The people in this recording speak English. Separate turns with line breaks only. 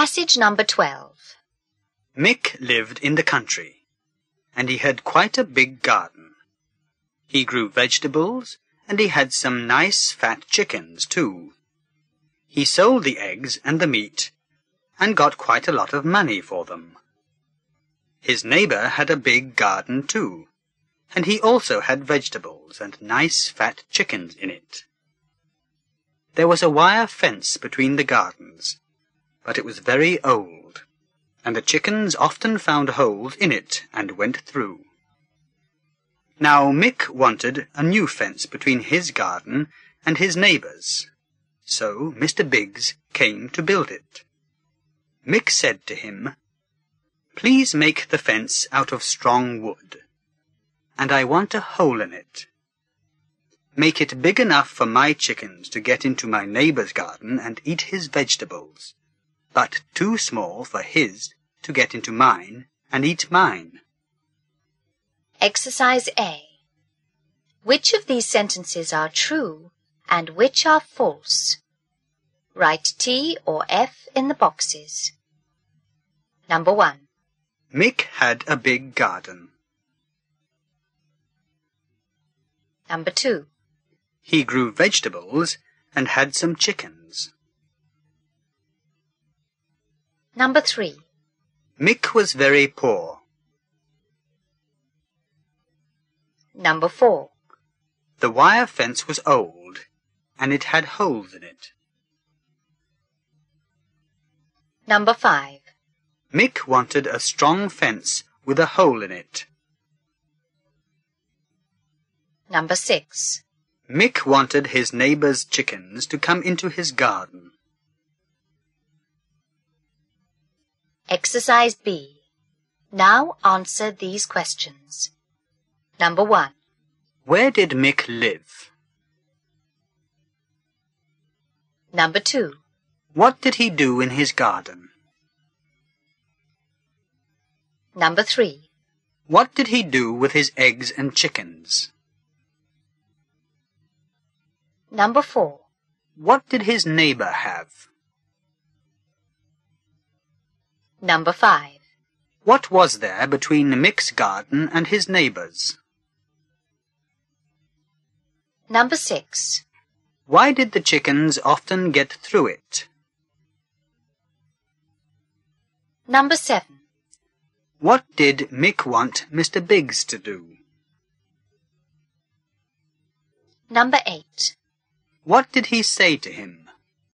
Passage number 12.
Mick lived in the country, and he had quite a big garden. He grew vegetables, and he had some nice fat chickens, too. He sold the eggs and the meat, and got quite a lot of money for them. His neighbour had a big garden, too, and he also had vegetables and nice fat chickens in it. There was a wire fence between the gardens, but it was very old, and the chickens often found holes in it and went through. Now Mick wanted a new fence between his garden and his neighbour's, so Mr. Biggs came to build it. Mick said to him, "Please make the fence out of strong wood, and I want a hole in it. Make it big enough for my chickens to get into my neighbour's garden and eat his vegetables, but too small for his to get into mine and eat mine."
Exercise A. Which of these sentences are true and which are false? Write T or F in the boxes. Number 1.
Mick had a big garden.
Number 2.
He grew vegetables and had some chickens.
Number 3.
Mick was very poor.
Number 4.
The wire fence was old, and it had holes in it.
Number 5.
Mick wanted a strong fence with a hole in it.
Number 6.
Mick wanted his neighbour's chickens to come into his garden.
Exercise B. Now answer these questions. Number 1.
Where did Mick live?
Number 2.
What did he do in his garden?
Number 3.
What did he do with his eggs and chickens?
Number 4.
What did his neighbour have?
Number 5.
What was there between Mick's garden and his neighbour's?
Number 6.
Why did the chickens often get through it?
Number 7.
What did Mick want Mr. Biggs to do?
Number 8.
What did he say to him?